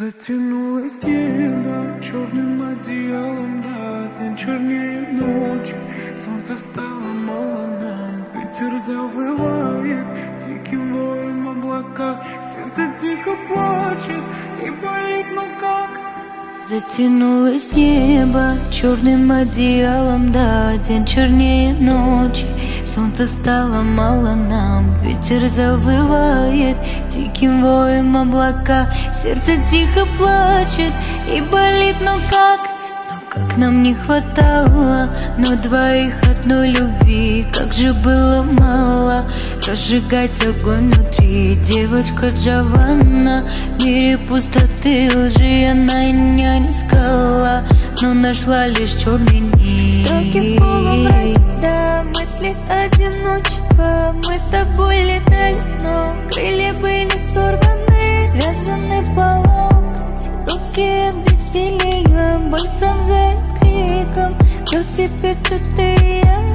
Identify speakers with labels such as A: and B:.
A: Затянулось небо черным одеялом, да, день чернее ночи. Солнце стало мало нам, ветер завывает диким воем облака. Сердце тихо плачет и болит, но как?
B: Затянулось небо черным одеялом, да, день чернее ночи. Солнца стало мало нам, ветер завывает диким воем облака. Сердце тихо плачет и болит, но как нам не хватало, но двоих одной любви. Как же было мало разжигать огонь внутри. Девочка Джованна, в мире пустоты лжи она не искала, но нашла лишь черный нить.
C: Строки в полумраке, мысли одиночества. Мы с тобой летали, но крылья были сорваны. Связаны по локоть, руки от бессилия. Боль пронзает криком: кто теперь, кто ты и я?